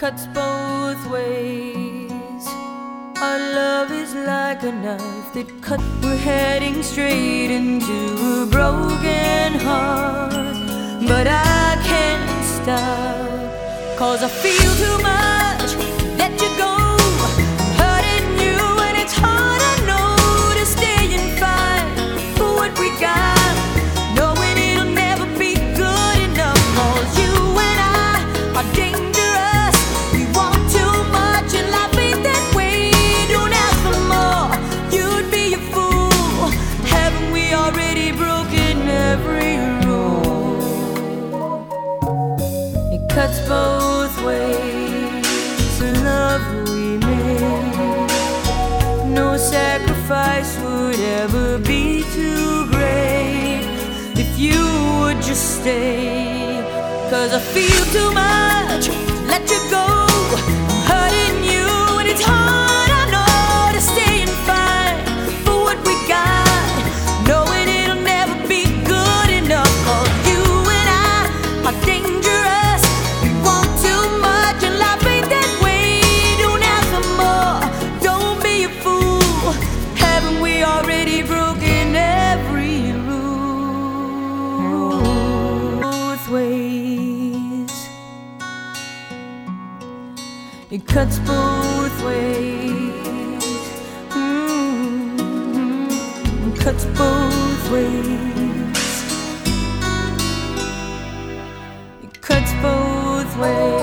cuts both ways. Our love is like a knife that cuts. We're heading straight into a broken heart, but I can't stop, 'cause I feel too much. Let you go, hurting you, and it's hard, I know, to stay and fight for what we got, knowing it'll never be good enough. 'Cause you and I are dangerous. We want too much, and life ain't that way. Don't ask for more, you'd be a fool. Haven't we already broken every rule? It cuts both ways, the love we made. No sacrifice would ever be too great if you would just stay. 'Cause I feel too much to let you go. I'm hurting you, and it's hard, I know, to stay and fight for what we got, knowing it'll never be good enough. 'Cause you and I are dangerous. We want too much, and life ain't that way. Don't ask for more, don't be a fool. Haven't we already broken every rule? Both ways. It cuts both ways. It cuts both ways. It cuts both ways.